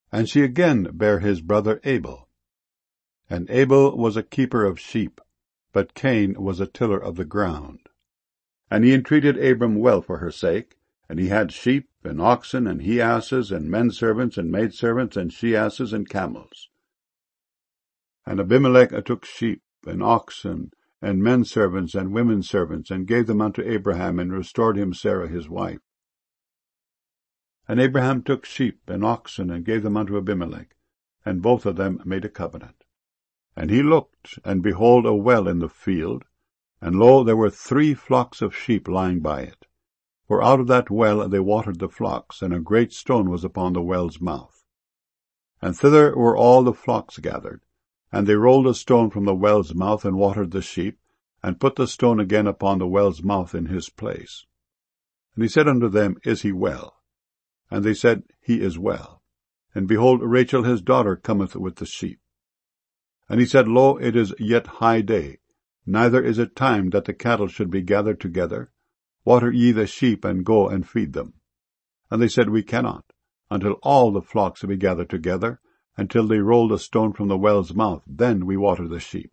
And she again bare his brother Abel. And Abel was a keeper of sheep, but Cain was a tiller of the ground. And he entreated Abram well for her sake, and he had sheep, and oxen, and he-asses, and men-servants, and maidservants, and she-asses, and camels. And Abimelech took sheep, and oxen, and men-servants, and women-servants, and gave them unto Abraham, and restored him Sarah his wife. And Abraham took sheep and oxen, and gave them unto Abimelech, and both of them made a covenant. And he looked, and behold a well in the field, and lo, there were 3 flocks of sheep lying by it. For out of that well they watered the flocks, and a great stone was upon the well's mouth. And thither were all the flocks gathered, and they rolled a stone from the well's mouth, and watered the sheep, and put the stone again upon the well's mouth in his place. And he said unto them, Is he well? And they said, He is well. And behold, Rachel his daughter cometh with the sheep. And he said, Lo, it is yet high day, neither is it time that the cattle should be gathered together. Water ye the sheep, and go and feed them. And they said, We cannot, until all the flocks be gathered together, until they roll the stone from the well's mouth, then we water the sheep.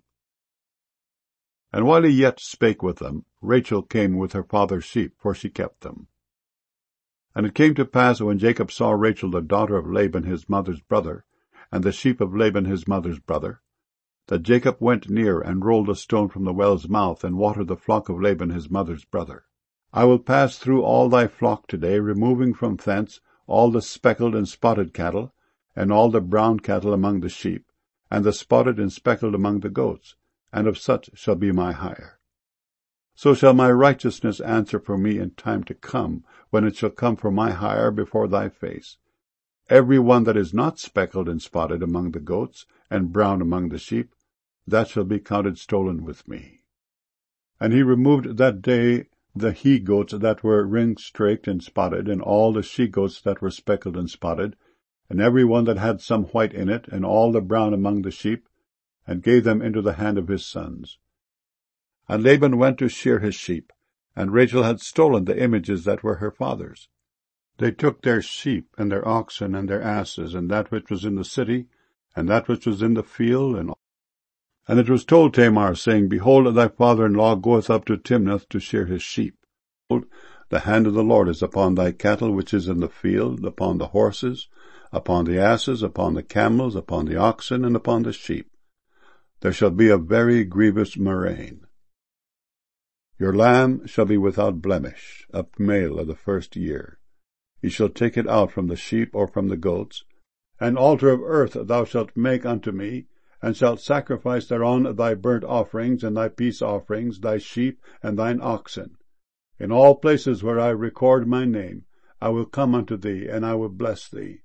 And while he yet spake with them, Rachel came with her father's sheep, for she kept them. And it came to pass, when Jacob saw Rachel the daughter of Laban his mother's brother, and the sheep of Laban his mother's brother, that Jacob went near, and rolled a stone from the well's mouth, and watered the flock of Laban his mother's brother. I will pass through all thy flock today, removing from thence all the speckled and spotted cattle, and all the brown cattle among the sheep, and the spotted and speckled among the goats, and of such shall be my hire. So shall my righteousness answer for me in time to come, when it shall come for my hire before thy face. Every one that is not speckled and spotted among the goats, and brown among the sheep, that shall be counted stolen with me. And he removed that day the he-goats that were ring-straked and spotted, and all the she-goats that were speckled and spotted, and every one that had some white in it, and all the brown among the sheep, and gave them into the hand of his sons. And Laban went to shear his sheep, and Rachel had stolen the images that were her father's. They took their sheep, and their oxen, and their asses, and that which was in the city, and that which was in the field, and it was told Tamar, saying, Behold, thy father-in-law goeth up to Timnath to shear his sheep. Behold, the hand of the Lord is upon thy cattle which is in the field, upon the horses, upon the asses, upon the camels, upon the oxen, and upon the sheep. There shall be a very grievous murrain. Your lamb shall be without blemish, a male of the first year. Ye shall take it out from the sheep or from the goats. An altar of earth thou shalt make unto me, and shalt sacrifice thereon thy burnt offerings and thy peace offerings, thy sheep and thine oxen. In all places where I record my name, I will come unto thee, and I will bless thee.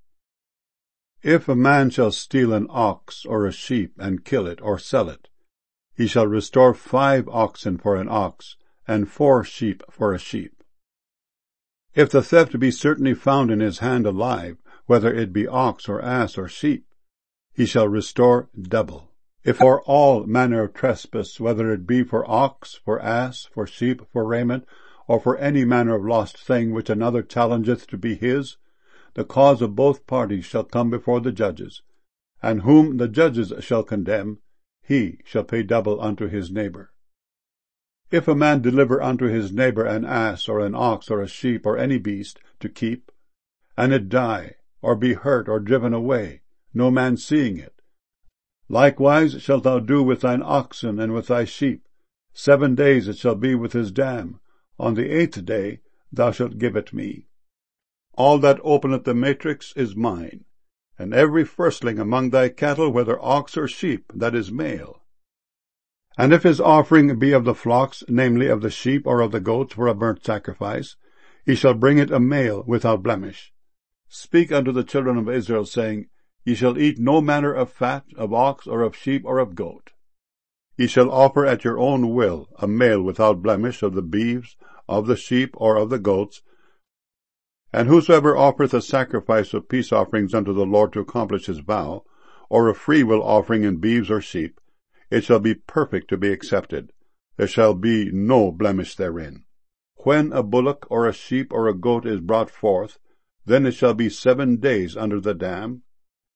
If a man shall steal an ox or a sheep, and kill it, or sell it, he shall restore 5 oxen for an ox, and 4 sheep for a sheep. If the theft be certainly found in his hand alive, whether it be ox or ass or sheep, he shall restore double. If for all manner of trespass, whether it be for ox, for ass, for sheep, for raiment, or for any manner of lost thing which another challengeth to be his, the cause of both parties shall come before the judges, and whom the judges shall condemn, he shall pay double unto his neighbor. If a man deliver unto his neighbor an ass, or an ox, or a sheep, or any beast, to keep, and it die, or be hurt, or driven away, no man seeing it, likewise shalt thou do with thine oxen and with thy sheep. 7 days it shall be with his dam. On the 8th day thou shalt give it me. All that openeth the matrix is mine, and every firstling among thy cattle, whether ox or sheep, that is male. And if his offering be of the flocks, namely of the sheep or of the goats for a burnt sacrifice, he shall bring it a male without blemish. Speak unto the children of Israel, saying, Ye shall eat no manner of fat, of ox, or of sheep, or of goat. Ye shall offer at your own will a male without blemish of the beeves, of the sheep, or of the goats. And whosoever offereth a sacrifice of peace offerings unto the Lord to accomplish his vow, or a freewill offering in beeves or sheep, it shall be perfect to be accepted. There shall be no blemish therein. When a bullock or a sheep or a goat is brought forth, then it shall be 7 days under the dam.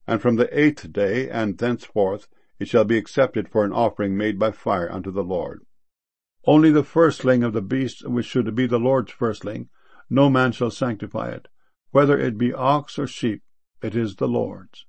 And from the 8th day and thenceforth it shall be accepted for an offering made by fire unto the Lord. Only the firstling of the beast, which should be the Lord's firstling, no man shall sanctify it. Whether it be ox or sheep, it is the Lord's.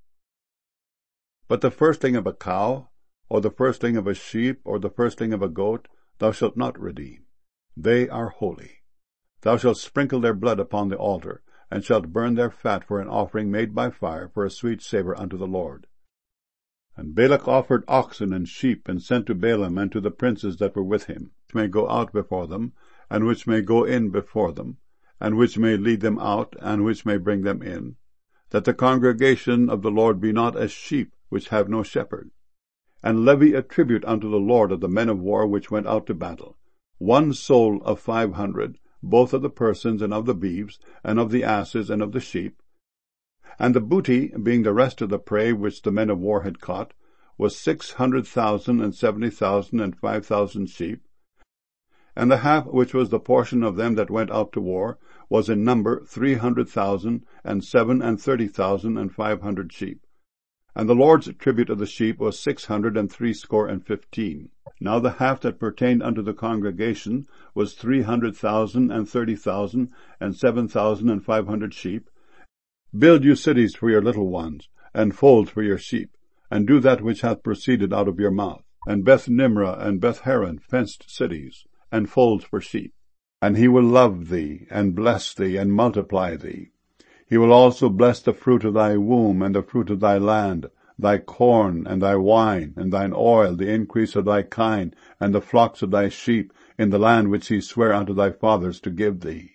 But the firstling of a cow, or the firstling of a sheep, or the firstling of a goat, thou shalt not redeem. They are holy. Thou shalt sprinkle their blood upon the altar, and shalt burn their fat for an offering made by fire, for a sweet savour unto the Lord. And Balak offered oxen and sheep, and sent to Balaam and to the princes that were with him, which may go out before them, and which may go in before them, and which may lead them out, and which may bring them in, that the congregation of the Lord be not as sheep which have no shepherd. And levy a tribute unto the Lord of the men of war which went out to battle, 1 soul of 500, both of the persons and of the beeves, and of the asses and of the sheep. And the booty, being the rest of the prey which the men of war had caught, was 600,000 and 70,000 and 5,000 sheep. And the half which was the portion of them that went out to war was in number 300,000 and 37,000 and 500 sheep. And the Lord's tribute of the sheep was 660 and 15. Now the half that pertained unto the congregation was 300,000 and 30,000 and 7,000 and 500 sheep. Build you cities for your little ones, and folds for your sheep, and do that which hath proceeded out of your mouth, and Beth Nimrah and Beth Haran fenced cities, and folds for sheep. And he will love thee, and bless thee, and multiply thee. He will also bless the fruit of thy womb, and the fruit of thy land, thy corn, and thy wine, and thine oil, the increase of thy kine, and the flocks of thy sheep, in the land which he sware unto thy fathers to give thee.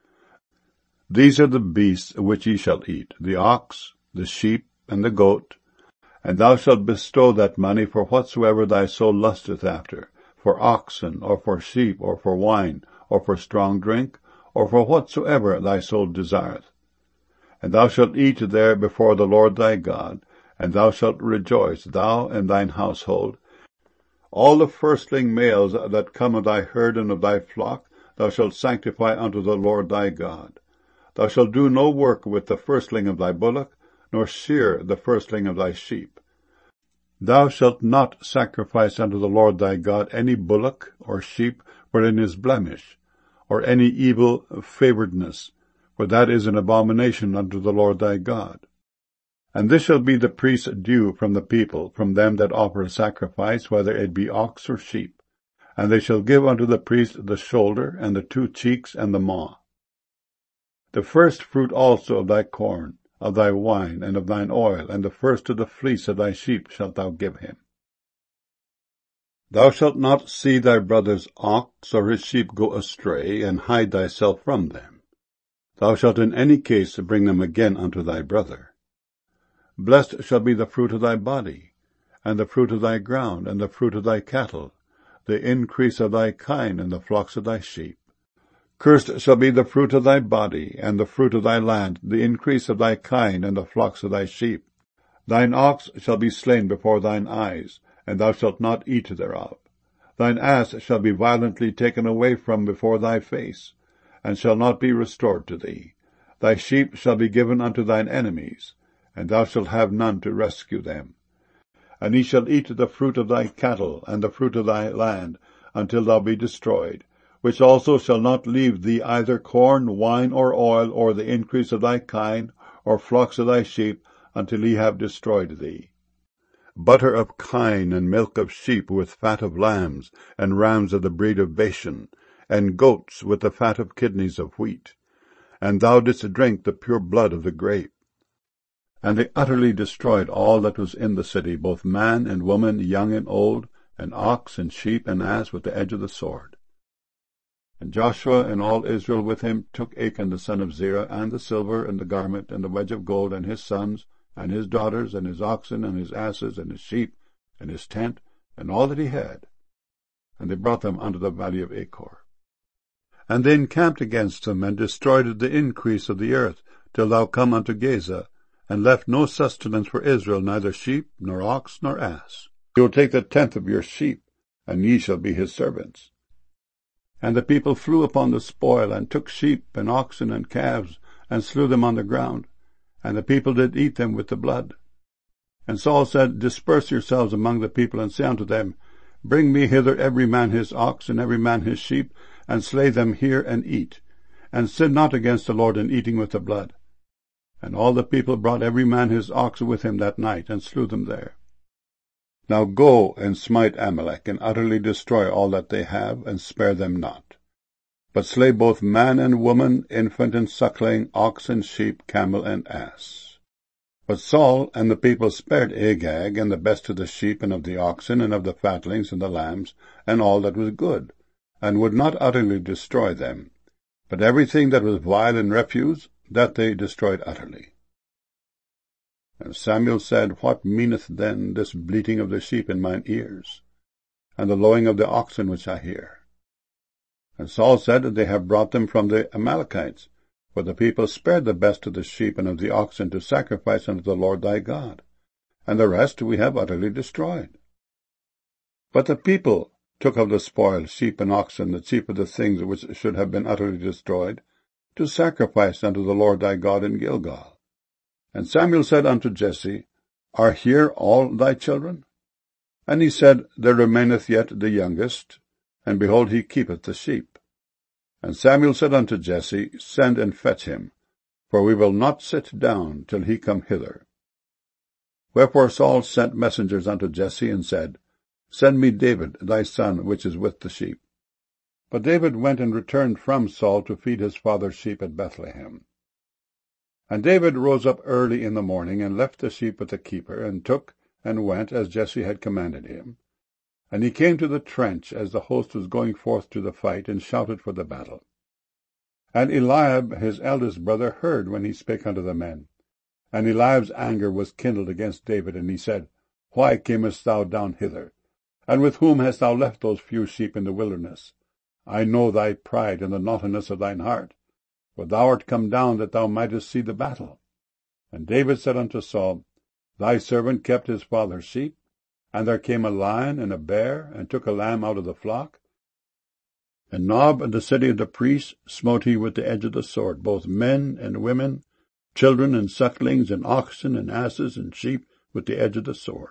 These are the beasts which ye shall eat, the ox, the sheep, and the goat. And thou shalt bestow that money for whatsoever thy soul lusteth after, for oxen, or for sheep, or for wine, or for strong drink, or for whatsoever thy soul desireth. And thou shalt eat there before the Lord thy God, and thou shalt rejoice, thou and thine household. All the firstling males that come of thy herd and of thy flock thou shalt sanctify unto the Lord thy God. Thou shalt do no work with the firstling of thy bullock, nor shear the firstling of thy sheep. Thou shalt not sacrifice unto the Lord thy God any bullock or sheep wherein is blemish, or any evil favouredness, for that is an abomination unto the Lord thy God. And this shall be the priest's due from the people, from them that offer a sacrifice, whether it be ox or sheep. And they shall give unto the priest the shoulder, and the 2 cheeks, and the maw. The first fruit also of thy corn, of thy wine, and of thine oil, and the first of the fleece of thy sheep shalt thou give him. Thou shalt not see thy brother's ox or his sheep go astray, and hide thyself from them. Thou shalt in any case bring them again unto thy brother. Blessed shall be the fruit of thy body, and the fruit of thy ground, and the fruit of thy cattle, the increase of thy kine, and the flocks of thy sheep. Cursed shall be the fruit of thy body, and the fruit of thy land, the increase of thy kine, and the flocks of thy sheep. Thine ox shall be slain before thine eyes, and thou shalt not eat thereof. Thine ass shall be violently taken away from before thy face, and shall not be restored to thee. Thy sheep shall be given unto thine enemies, and thou shalt have none to rescue them. And ye shall eat the fruit of thy cattle, and the fruit of thy land, until thou be destroyed, which also shall not leave thee either corn, wine, or oil, or the increase of thy kine, or flocks of thy sheep, until he have destroyed thee. Butter of kine, and milk of sheep, with fat of lambs, and rams of the breed of Bashan, and goats with the fat of kidneys of wheat. And thou didst drink the pure blood of the grape. And they utterly destroyed all that was in the city, both man and woman, young and old, and ox and sheep and ass, with the edge of the sword. And Joshua and all Israel with him took Achan the son of Zerah, and the silver, and the garment, and the wedge of gold, and his sons, and his daughters, and his oxen, and his asses, and his sheep, and his tent, and all that he had. And they brought them unto the valley of Achor. And they encamped against them, and destroyed the increase of the earth, till thou come unto Gaza, and left no sustenance for Israel, neither sheep, nor ox, nor ass. He will take the 10th of your sheep, and ye shall be his servants. And the people flew upon the spoil, and took sheep, and oxen, and calves, and slew them on the ground. And the people did eat them with the blood. And Saul said, Disperse yourselves among the people, and say unto them, Bring me hither every man his ox, and every man his sheep, and slay them here, and eat. And sin not against the Lord in eating with the blood. And all the people brought every man his ox with him that night, and slew them there. Now go and smite Amalek, and utterly destroy all that they have, and spare them not. But slay both man and woman, infant and suckling, ox and sheep, camel and ass. But Saul and the people spared Agag, and the best of the sheep, and of the oxen, and of the fatlings, and the lambs, and all that was good, and would not utterly destroy them. But everything that was vile and refuse, that they destroyed utterly. And Samuel said, What meaneth then this bleating of the sheep in mine ears, and the lowing of the oxen which I hear? And Saul said, They have brought them from the Amalekites, for the people spared the best of the sheep and of the oxen to sacrifice unto the Lord thy God, and the rest we have utterly destroyed. But the people took of the spoil sheep and oxen, the chief of the things which should have been utterly destroyed, to sacrifice unto the Lord thy God in Gilgal. And Samuel said unto Jesse, Are here all thy children? And he said, There remaineth yet the youngest, and behold, he keepeth the sheep. And Samuel said unto Jesse, Send and fetch him, for we will not sit down till he come hither. Wherefore Saul sent messengers unto Jesse, and said, Send me David thy son, which is with the sheep. But David went and returned from Saul to feed his father's sheep at Bethlehem. And David rose up early in the morning, and left the sheep with the keeper, and took and went, as Jesse had commanded him. And he came to the trench as the host was going forth to the fight, and shouted for the battle. And Eliab his eldest brother heard when he spake unto the men. And Eliab's anger was kindled against David, and he said, Why camest thou down hither? And with whom hast thou left those few sheep in the wilderness? I know thy pride and the naughtiness of thine heart, for thou art come down that thou mightest see the battle. And David said unto Saul, Thy servant kept his father's sheep, and there came a lion and a bear, and took a lamb out of the flock. And Nob, and the city of the priests, smote he with the edge of the sword, both men and women, children and sucklings, and oxen and asses and sheep, with the edge of the sword.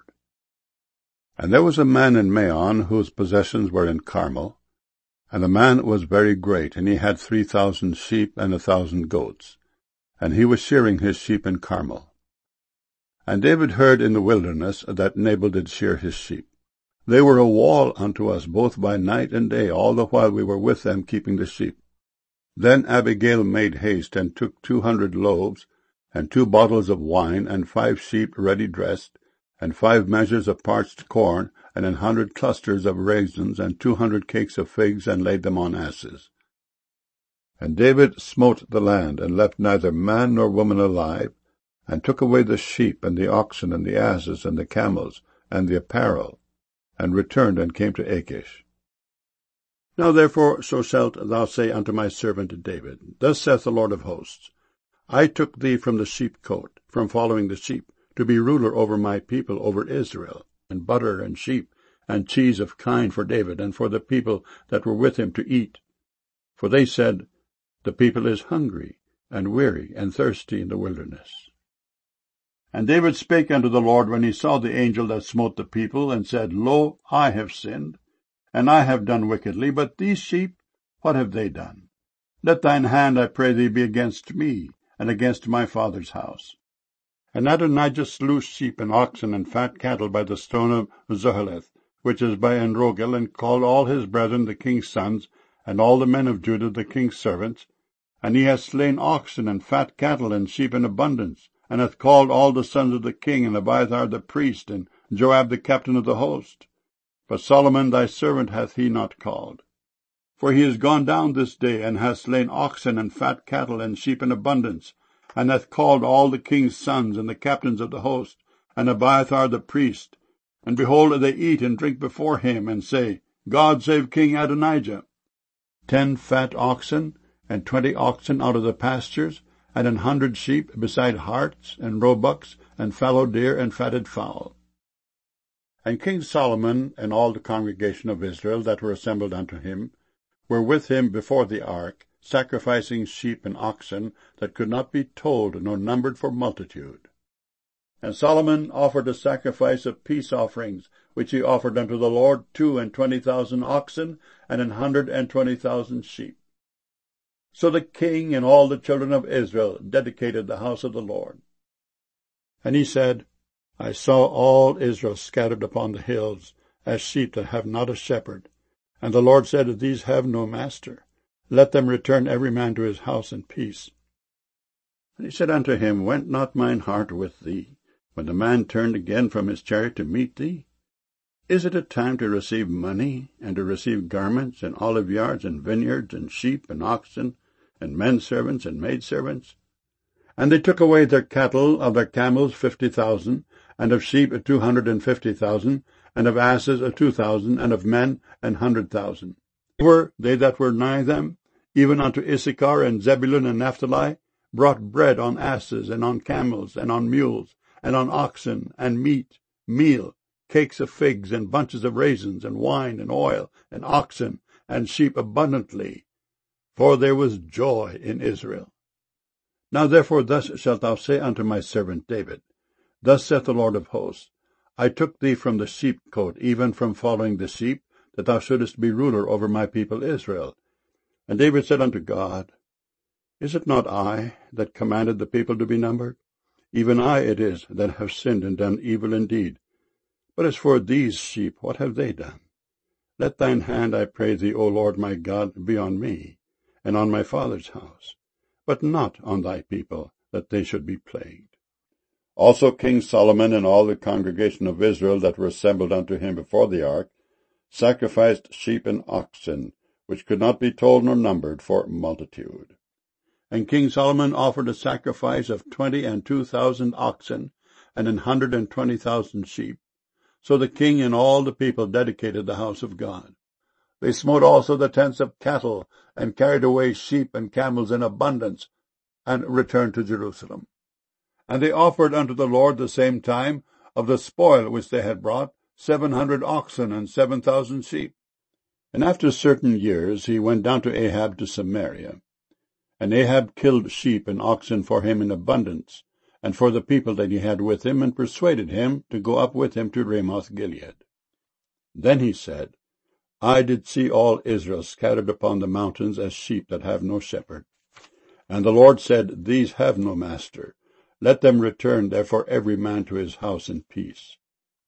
And there was a man in Maon, whose possessions were in Carmel, and the man was very great, and he had 3,000 sheep and 1,000 goats, and he was shearing his sheep in Carmel. And David heard in the wilderness that Nabal did shear his sheep. They were a wall unto us both by night and day, all the while we were with them keeping the sheep. Then Abigail made haste, and took 200 loaves, and 2 bottles of wine, and 5 sheep ready dressed, and 5 measures of parched corn, and 100 clusters of raisins, and 200 cakes of figs, and laid them on asses. And David smote the land, and left neither man nor woman alive, and took away the sheep, and the oxen, and the asses, and the camels, and the apparel, and returned and came to Achish. Now therefore so shalt thou say unto my servant David, Thus saith the Lord of hosts, I took thee from the sheepcote, from following the sheep, to be ruler over my people, over Israel, and butter and sheep, and cheese of kine for David, and for the people that were with him to eat. For they said, The people is hungry, and weary, and thirsty in the wilderness. And David spake unto the Lord when he saw the angel that smote the people, and said, Lo, I have sinned, and I have done wickedly, but these sheep, what have they done? Let thine hand, I pray thee, be against me, and against my father's house. And Adonijah slew sheep and oxen and fat cattle by the stone of Zoheleth, which is by Enrogel, and called all his brethren the king's sons, and all the men of Judah the king's servants. And he hath slain oxen and fat cattle and sheep in abundance, and hath called all the sons of the king, and Abiathar the priest, and Joab the captain of the host. But Solomon thy servant hath he not called. For he is gone down this day, and hath slain oxen and fat cattle and sheep in abundance, and hath called all the king's sons, and the captains of the host, and Abiathar the priest. And behold, they eat and drink before him, and say, God save King Adonijah. 10 fat oxen, and 20 oxen out of the pastures, and 100 sheep, beside harts, and roebucks, and fallow deer, and fatted fowl. And King Solomon, and all the congregation of Israel that were assembled unto him, were with him before the ark, sacrificing sheep and oxen that could not be told nor numbered for multitude. And Solomon offered a sacrifice of peace offerings, which he offered unto the Lord 22,000 oxen, and 120,000 sheep. So the king and all the children of Israel dedicated the house of the Lord. And he said, I saw all Israel scattered upon the hills, as sheep that have not a shepherd. And the Lord said, These have no master. Let them return every man to his house in peace. And he said unto him, Went not mine heart with thee, when the man turned again from his chariot to meet thee? Is it a time to receive money, and to receive garments, and oliveyards, and vineyards, and sheep, and oxen, and men servants, and maidservants? And they took away their cattle, of their camels 50,000, and of sheep 250,000, and of asses 2,000, and of men 100,000. Were they that were nigh them, even unto Issachar and Zebulun and Naphtali, brought bread on asses, and on camels, and on mules, and on oxen, and meat, meal, cakes of figs, and bunches of raisins, and wine, and oil, and oxen, and sheep abundantly. For there was joy in Israel. Now therefore thus shalt thou say unto my servant David, Thus saith the Lord of hosts, I took thee from the sheepcote, even from following the sheep, that thou shouldest be ruler over my people Israel. And David said unto God, Is it not I that commanded the people to be numbered? Even I it is that have sinned and done evil indeed. But as for these sheep, what have they done? Let thine hand, I pray thee, O Lord my God, be on me, and on my father's house, but not on thy people, that they should be plagued. Also King Solomon and all the congregation of Israel that were assembled unto him before the ark sacrificed sheep and oxen, which could not be told nor numbered for multitude. And King Solomon offered a sacrifice of 22,000 oxen, and 120,000 sheep. So the king and all the people dedicated the house of God. They smote also the tents of cattle, and carried away sheep and camels in abundance, and returned to Jerusalem. And they offered unto the Lord the same time of the spoil which they had brought 700 oxen and 7,000 sheep. And after certain years he went down to Ahab to Samaria. And Ahab killed sheep and oxen for him in abundance, and for the people that he had with him, and persuaded him to go up with him to Ramoth-Gilead. Then he said, I did see all Israel scattered upon the mountains as sheep that have no shepherd. And the Lord said, These have no master. Let them return therefore every man to his house in peace.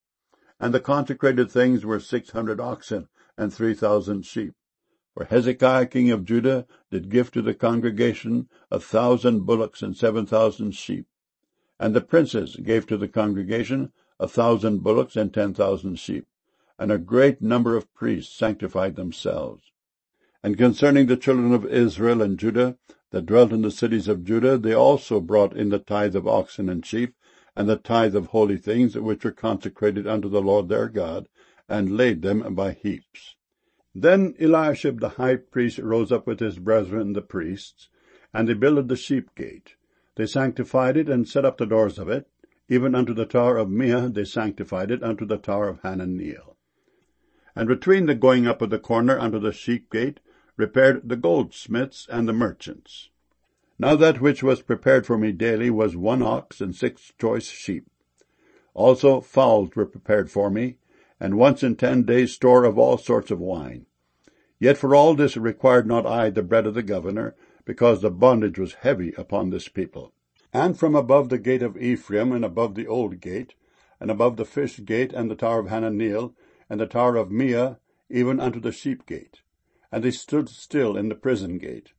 And the consecrated things were 600 oxen and 3,000 sheep. For Hezekiah king of Judah did give to the congregation 1,000 bullocks and 7,000 sheep. And the princes gave to the congregation 1,000 bullocks and 10,000 sheep. And a great number of priests sanctified themselves. And concerning the children of Israel and Judah, that dwelt in the cities of Judah, they also brought in the tithe of oxen and sheep, and the tithe of holy things which were consecrated unto the Lord their God, and laid them by heaps. Then Eliashib the high priest rose up with his brethren the priests, and they builded the sheep gate. They sanctified it, and set up the doors of it, even unto the tower of Meah they sanctified it, unto the tower of Hananeel. And between the going up of the corner unto the sheep gate repaired the goldsmiths and the merchants. Now that which was prepared for me daily was 1 ox and 6 choice sheep. Also fowls were prepared for me, and once in 10 days store of all sorts of wine. Yet for all this required not I the bread of the governor, because the bondage was heavy upon this people. And from above the gate of Ephraim, and above the old gate, and above the fish gate, and the tower of Hananeel, and the tower of Meah, even unto the sheep gate. And they stood still in the prison gate.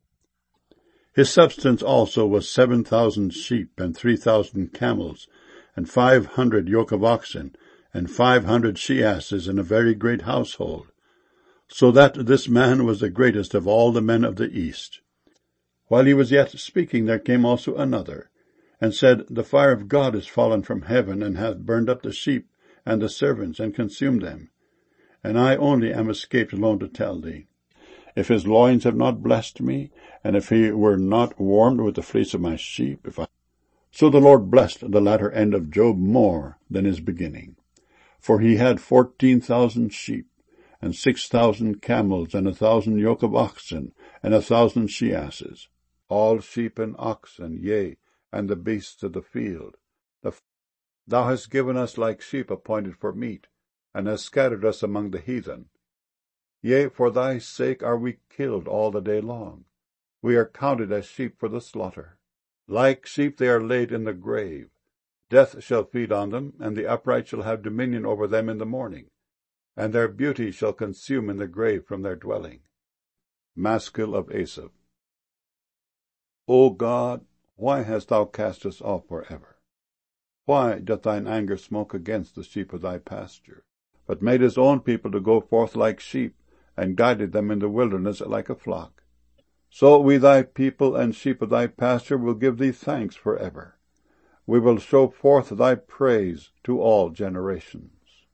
His substance also was 7,000 sheep, and 3,000 camels, and 500 yoke of oxen, and 500 she-asses, in a very great household, so that this man was the greatest of all the men of the east. While he was yet speaking, there came also another, and said, The fire of God is fallen from heaven, and hath burned up the sheep and the servants, and consumed them. And I only am escaped alone to tell thee. If his loins have not blessed me, and if he were not warmed with the fleece of my sheep, So the Lord blessed the latter end of Job more than his beginning. For he had 14,000 sheep, and 6,000 camels, and 1,000 yoke of oxen, and 1,000 she-asses, all sheep and oxen, yea, and the beasts of the field. Thou hast given us like sheep appointed for meat, and hast scattered us among the heathen. Yea, for thy sake are we killed all the day long. We are counted as sheep for the slaughter. Like sheep they are laid in the grave. Death shall feed on them, and the upright shall have dominion over them in the morning, and their beauty shall consume in the grave from their dwelling. Maskil of Asaph. O God, why hast thou cast us off forever? Why doth thine anger smoke against the sheep of thy pasture, but made his own people to go forth like sheep, and guided them in the wilderness like a flock? So we thy people and sheep of thy pasture will give thee thanks forever. We will show forth thy praise to all generations.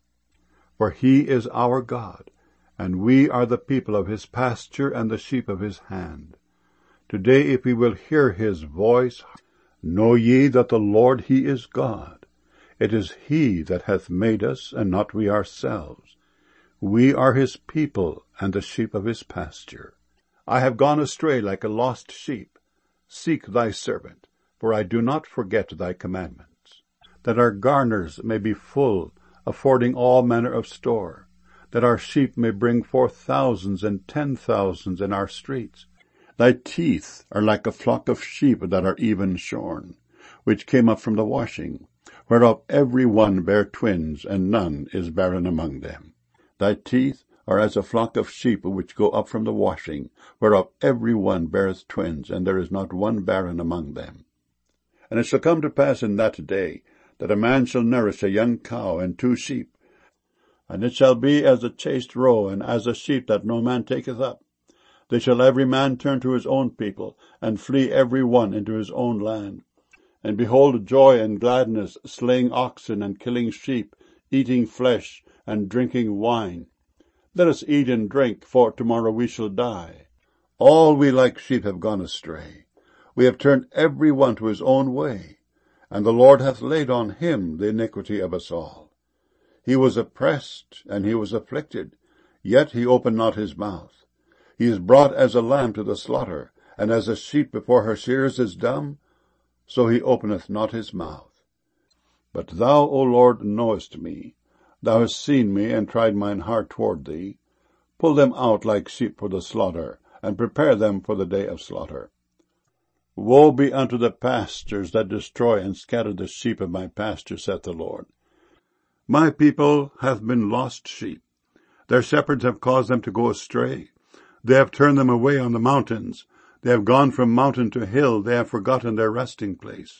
For he is our God, and we are the people of his pasture and the sheep of his hand. Today, if we will hear his voice, know ye that the Lord he is God. It is he that hath made us, and not we ourselves. We are his people, and the sheep of his pasture. I have gone astray like a lost sheep. Seek thy servant, for I do not forget thy commandments. That our garners may be full, affording all manner of store, that our sheep may bring forth thousands and 10,000s in our streets. Thy teeth are like a flock of sheep that are even shorn, which came up from the washing, whereof every one bare twins, and none is barren among them. Thy teeth are as a flock of sheep which go up from the washing, whereof every one beareth twins, and there is not one barren among them. And it shall come to pass in that day, that a man shall nourish a young cow and 2 sheep, and it shall be as a chaste roe, and as a sheep that no man taketh up. They shall every man turn to his own people, and flee every one into his own land. And behold joy and gladness, slaying oxen and killing sheep, eating flesh and drinking wine. Let us eat and drink, for tomorrow we shall die. All we like sheep have gone astray. We have turned every one to his own way, and the Lord hath laid on him the iniquity of us all. He was oppressed, and he was afflicted, yet he opened not his mouth. He is brought as a lamb to the slaughter, and as a sheep before her shearers is dumb, so he openeth not his mouth. But thou, O Lord, knowest me. Thou hast seen me, and tried mine heart toward thee. Pull them out like sheep for the slaughter, and prepare them for the day of slaughter. Woe be unto the pastors that destroy and scatter the sheep of my pasture, saith the Lord. My people hath been lost sheep. Their shepherds have caused them to go astray. They have turned them away on the mountains. They have gone from mountain to hill. They have forgotten their resting place.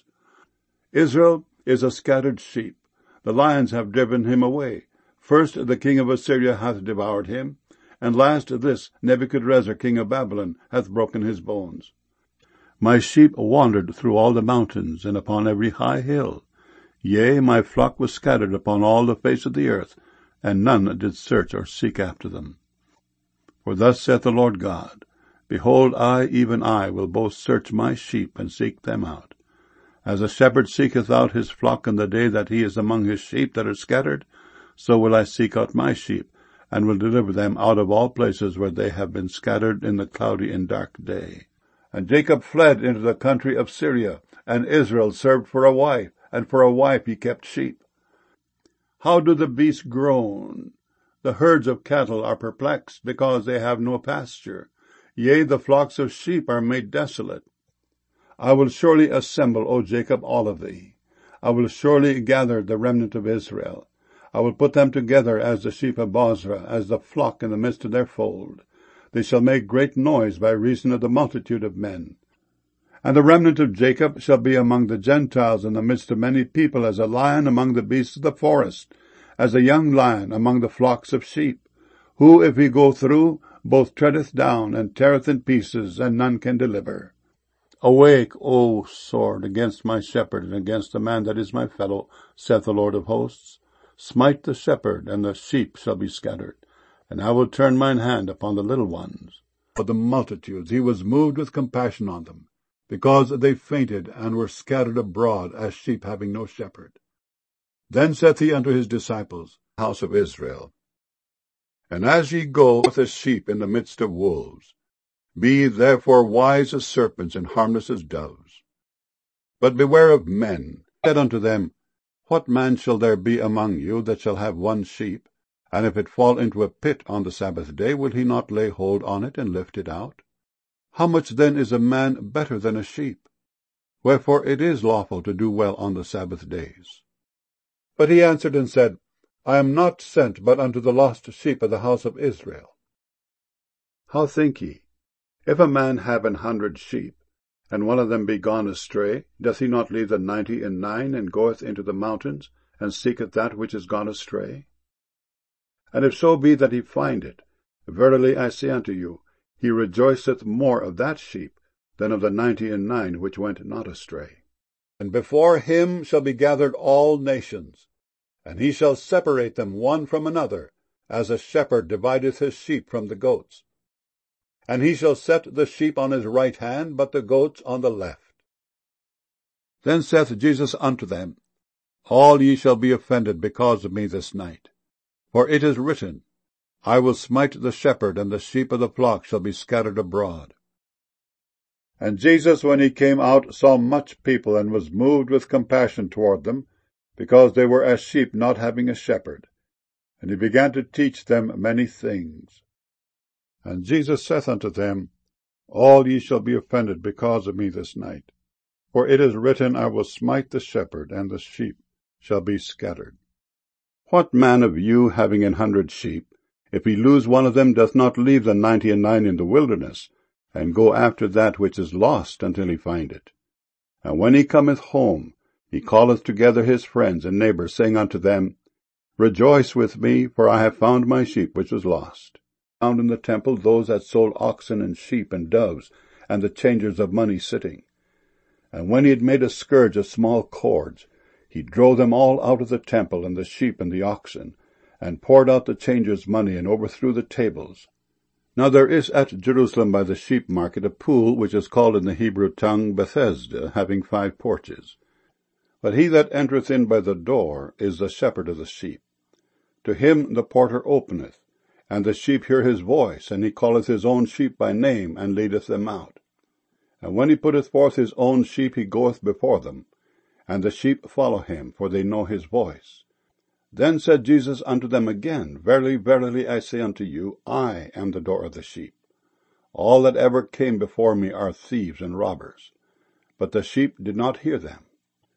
Israel is a scattered sheep. The lions have driven him away. First the king of Assyria hath devoured him, and last this Nebuchadrezzar king of Babylon hath broken his bones. My sheep wandered through all the mountains, and upon every high hill. Yea, my flock was scattered upon all the face of the earth, and none did search or seek after them. For thus saith the Lord God, Behold, I, even I, will both search my sheep, and seek them out. As a shepherd seeketh out his flock in the day that he is among his sheep that are scattered, so will I seek out my sheep, and will deliver them out of all places where they have been scattered in the cloudy and dark day. And Jacob fled into the country of Syria, and Israel served for a wife, and for a wife he kept sheep. How do the beasts groan? The herds of cattle are perplexed, because they have no pasture. Yea, the flocks of sheep are made desolate. I will surely assemble, O Jacob, all of thee. I will surely gather the remnant of Israel. I will put them together as the sheep of Bozrah, as the flock in the midst of their fold. They shall make great noise by reason of the multitude of men. And the remnant of Jacob shall be among the Gentiles in the midst of many people, as a lion among the beasts of the forest, as a young lion among the flocks of sheep, who, if he go through, both treadeth down and teareth in pieces, and none can deliver. Awake, O sword, against my shepherd, and against the man that is my fellow, saith the Lord of hosts. Smite the shepherd, and the sheep shall be scattered, and I will turn mine hand upon the little ones. For the multitudes he was moved with compassion on them, because they fainted and were scattered abroad as sheep having no shepherd. Then saith he unto his disciples, house of Israel, And as ye go with as sheep in the midst of wolves, be therefore wise as serpents and harmless as doves. But beware of men. Said unto them, What man shall there be among you that shall have 1 sheep, and if it fall into a pit on the Sabbath day, will he not lay hold on it and lift it out? How much then is a man better than a sheep? Wherefore it is lawful to do well on the Sabbath days. But he answered and said, I am not sent but unto the lost sheep of the house of Israel. How think ye? If a man have 100 sheep, and one of them be gone astray, doth he not leave the 99, and goeth into the mountains, and seeketh that which is gone astray? And if so be that he find it, verily I say unto you, he rejoiceth more of that sheep than of the 99 which went not astray. And before him shall be gathered all nations, and he shall separate them one from another, as a shepherd divideth his sheep from the goats. And he shall set the sheep on his right hand, but the goats on the left. Then saith Jesus unto them, All ye shall be offended because of me this night. For it is written, I will smite the shepherd, and the sheep of the flock shall be scattered abroad. And Jesus, when he came out, saw much people, and was moved with compassion toward them, because they were as sheep not having a shepherd. And he began to teach them many things. And Jesus saith unto them, All ye shall be offended because of me this night. For it is written, I will smite the shepherd, and the sheep shall be scattered. What man of you, having 100 sheep, if he lose one of them, doth not leave the 99 in the wilderness, and go after that which is lost until he find it? And when he cometh home, he calleth together his friends and neighbours, saying unto them, Rejoice with me, for I have found my sheep which was lost. Found in the temple those that sold oxen and sheep and doves, and the changers of money sitting. And when he had made a scourge of small cords, he drove them all out of the temple, and the sheep and the oxen, and poured out the changers' money, and overthrew the tables. Now there is at Jerusalem by the sheep market a pool, which is called in the Hebrew tongue Bethesda, having 5 porches. But he that entereth in by the door is the shepherd of the sheep. To him the porter openeth, and the sheep hear his voice, and he calleth his own sheep by name, and leadeth them out. And when he putteth forth his own sheep, he goeth before them, and the sheep follow him, for they know his voice. Then said Jesus unto them again, Verily, verily, I say unto you, I am the door of the sheep. All that ever came before me are thieves and robbers, but the sheep did not hear them.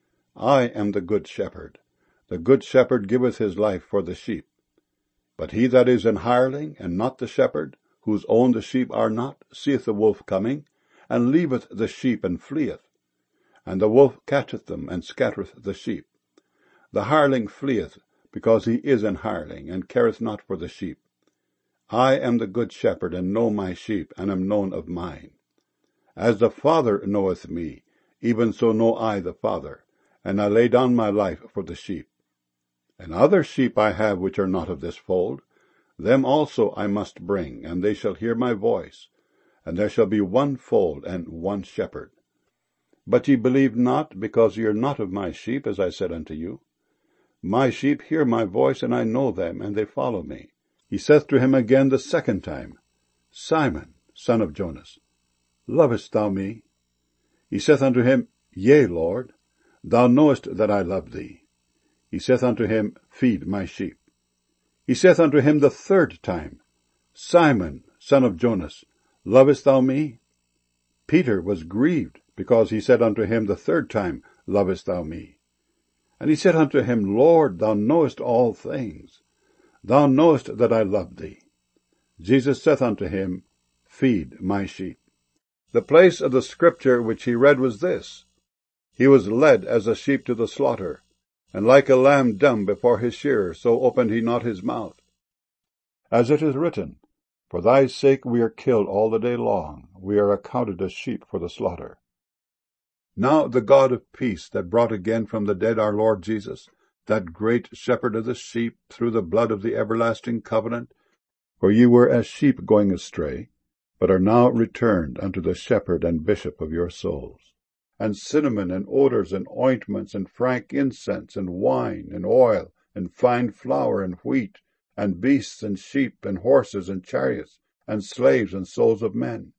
I am the good shepherd. The good shepherd giveth his life for the sheep. But he that is an hireling, and not the shepherd, whose own the sheep are not, seeth the wolf coming, and leaveth the sheep, and fleeth. And the wolf catcheth them, and scattereth the sheep. The hireling fleeth, because he is an hireling, and careth not for the sheep. I am the good shepherd, and know my sheep, and am known of mine. As the Father knoweth me, even so know I the Father, and I lay down my life for the sheep. And other sheep I have which are not of this fold, them also I must bring, and they shall hear my voice, and there shall be one fold and one shepherd. But ye believe not, because ye are not of my sheep, as I said unto you. My sheep hear my voice, and I know them, and they follow me. He saith to him again the second time, Simon, son of Jonas, lovest thou me? He saith unto him, Yea, Lord, thou knowest that I love thee. He saith unto him, Feed my sheep. He saith unto him the third time, Simon, son of Jonas, lovest thou me? Peter was grieved, because he said unto him the third time, Lovest thou me? And he said unto him, Lord, thou knowest all things. Thou knowest that I love thee. Jesus saith unto him, Feed my sheep. The place of the scripture which he read was this, He was led as a sheep to the slaughter, and like a lamb dumb before his shearer, so opened he not his mouth. As it is written, For thy sake we are killed all the day long, we are accounted as sheep for the slaughter. Now the God of peace, that brought again from the dead our Lord Jesus, that great shepherd of the sheep, through the blood of the everlasting covenant, for ye were as sheep going astray, but are now returned unto the shepherd and bishop of your souls. And cinnamon, and odors, and ointments, and frank incense, and wine, and oil, and fine flour, and wheat, and beasts, and sheep, and horses, and chariots, and slaves, and souls of men.